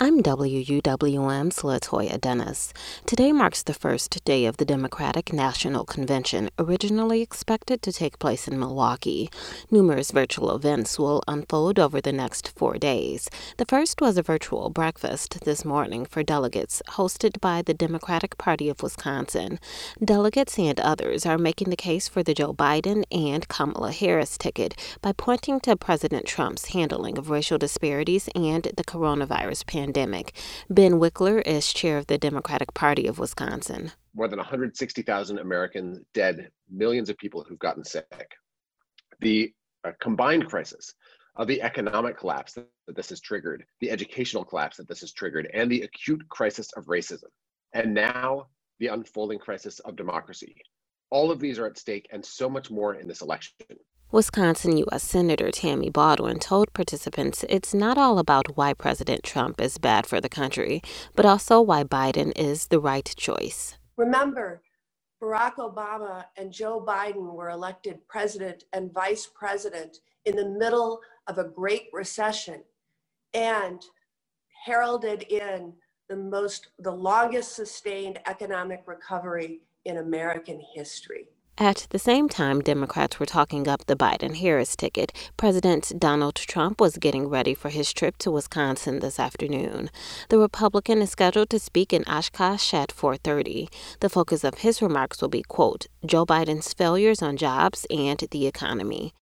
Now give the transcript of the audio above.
I'm WUWM's Latoya Dennis. Today marks the first day of the Democratic National Convention, originally expected to take place in Milwaukee. Numerous virtual events will unfold over the next 4 days. The first was a virtual breakfast this morning for delegates, hosted by the Democratic Party of Wisconsin. Delegates and others are making the case for the Joe Biden and Kamala Harris ticket by pointing to President Trump's handling of racial disparities and the coronavirus pandemic. Ben Wickler is chair of the Democratic Party of Wisconsin. More than 160,000 Americans dead, millions of people who've gotten sick. The combined crisis of the economic collapse that this has triggered, the educational collapse that this has triggered, and the acute crisis of racism, and now the unfolding crisis of democracy. All of these are at stake and so much more in this election. Wisconsin U.S. Senator Tammy Baldwin told participants it's not all about why President Trump is bad for the country, but also why Biden is the right choice. Remember, Barack Obama and Joe Biden were elected president and vice president in the middle of a great recession and heralded in the longest sustained economic recovery in American history. At the same time Democrats were talking up the Biden-Harris ticket, President Donald Trump was getting ready for his trip to Wisconsin this afternoon. The Republican is scheduled to speak in Oshkosh at 4:30. The focus of his remarks will be, quote, Joe Biden's failures on jobs and the economy.